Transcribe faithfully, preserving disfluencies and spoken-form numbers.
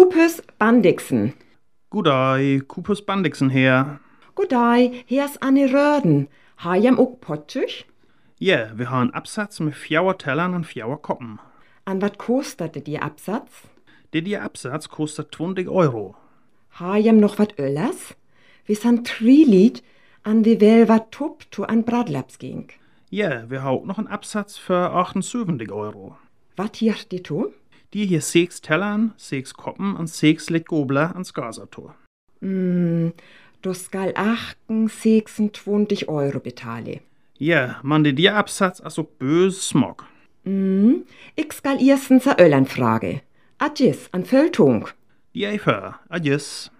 Kupus Bandixen. Goddag, Kupus Bandixen her. Goddag, hier ist Anne Röden. Ha jam ook pottuch? Ja, wir haben einen Absatz mit vier Tellern und vier Koppen. An wat kostete die Absatz? Der die Absatz kostet zwanzig Euro. Ha jam noch wat öllers? Wir san Trielied, an wie wel wat tup to an Bradlaps ging. Ja, wir haben auch noch einen Absatz für achtundsiebzig Euro. Wat hier die to? Die hier sechs Tellern, sechs Koppen und sechs Legobler ans Gasator. Mm, du skal achten sechsundzwanzig Euro betale. Ja, man die die Absatz also böse smog. Mm, ich skal erstens a Öllern frage. Adjes, an Völtung. Die Eifer, adjus.